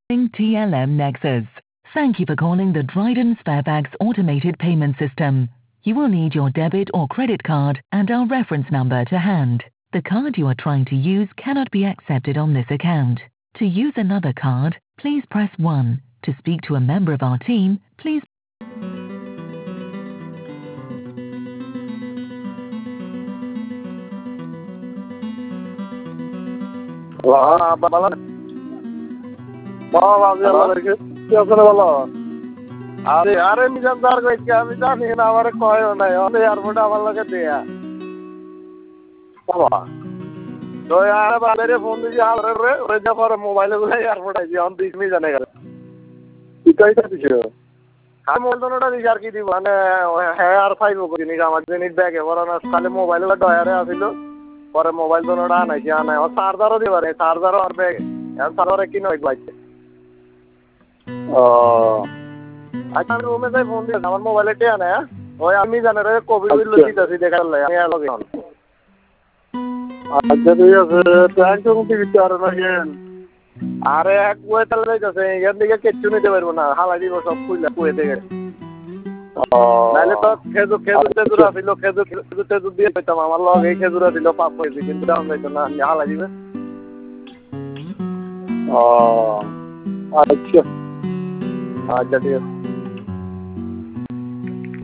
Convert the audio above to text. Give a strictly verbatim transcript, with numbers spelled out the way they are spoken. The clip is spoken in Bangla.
T L M Nexus. Thank you for calling the Dryden Sparebags automated payment system. You will need your debit or credit card and our reference number to hand. The card you are trying to use cannot be accepted on this account. To use another card, please press one. To speak to a member of our team, please আরে আরে মিজান তার কইছে আমি জানি না আমারে কয়ও নাই আমি এয়ারপোর্টে আমার লাগে দেয়া বাবা তো আর বাজারে ফোন দিছি আরে রে ওই যে পরে মোবাইলে গুলো এয়ারপোর্টে আইছি অন দিস মি জানে গেল কি কইতা দিছো আমি মলদনটা দিছি আর কি দিব মানে হ্যাঁ আর ফাইভ করি নি আমার জিনিস ব্যাগে বরানা খালি মোবাইলে ডয়ারে আছিল পরে মোবাইল দনটা আনাইছি আনাই আর চার্জারও দিবারে চার্জারও আর ব্যাগ আর চার্জারে কি নয় বাইছে ও আচ্ছা রুমে যাই ফোন দিয়ে আমার মোবাইলে টিয়া না ওই আমি জানে রে কোভিড বিল দিতেছি দেখার লাই আমি লগে অন আচ্ছা ঠিক আছে ট্যাঙ্ক টুঙ্ক দিতে আর লাগেন আরে এক ওয়ে তালে যাইতেছে এখান থেকে কিচ্ছু নিতে পারবো না হালাই দিব সব কুইলা কুয়ে থেকে ও নাইলে তো খেজুর খেজুর খেজুর আসিল খেজুর খেজুর খেজুর দিয়ে পেতাম আমার লগে এই খেজুর আসিল পাঁচ কেজি কিন্তু দাম যাইতো না হালাই দিবে ও আচ্ছা আচ্ছা ঠিক আছে